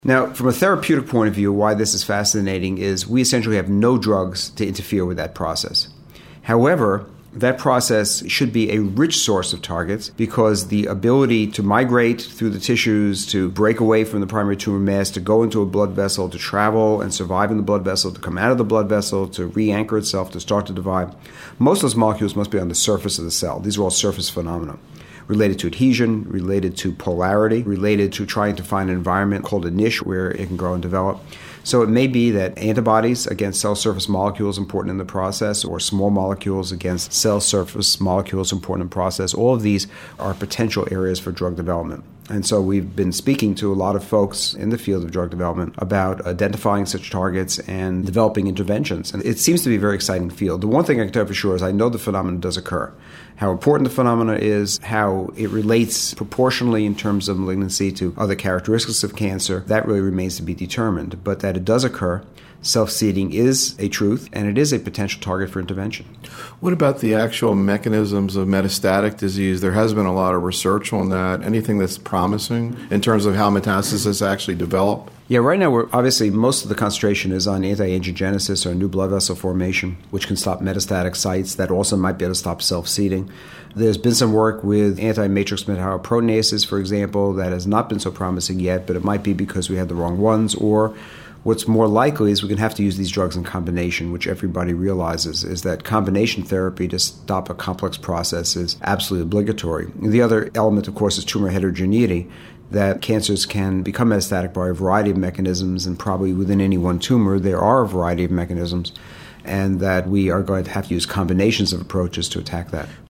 Now, from a therapeutic point of view, why this is fascinating is we essentially have no drugs to interfere with that process. However, that process should be a rich source of targets because the ability to migrate through the tissues, to break away from the primary tumor mass, to go into a blood vessel, to travel and survive in the blood vessel, to come out of the blood vessel, to re-anchor itself, to start to divide, most of those molecules must be on the surface of the cell. These are all surface phenomena related to adhesion, related to polarity, related to trying to find an environment called a niche where it can grow and develop. So it may be that antibodies against cell surface molecules important in the process, or small molecules against cell surface molecules important in the process. All of these are potential areas for drug development. And so we've been speaking to a lot of folks in the field of drug development about identifying such targets and developing interventions. And it seems to be a very exciting field. The one thing I can tell you for sure is I know the phenomenon does occur. How important the phenomena is, how it relates proportionally in terms of malignancy to other characteristics of cancer, that really remains to be determined. But that it does occur, self-seeding is a truth, and it is a potential target for intervention. What about the actual mechanisms of metastatic disease? There has been a lot of research on that. Anything that's promising in terms of how metastasis actually develop? Yeah, right now, obviously, most of the concentration is on anti-angiogenesis or new blood vessel formation, which can stop metastatic sites. That also might be able to stop self-seeding. There's been some work with anti-matrix metalloproteinases, for example, that has not been so promising yet, but it might be because we had the wrong ones, or what's more likely is we're going to have to use these drugs in combination, which everybody realizes is that combination therapy to stop a complex process is absolutely obligatory. The other element, of course, is tumor heterogeneity, that cancers can become metastatic by a variety of mechanisms, and probably within any one tumor there are a variety of mechanisms, and that we are going to have to use combinations of approaches to attack that.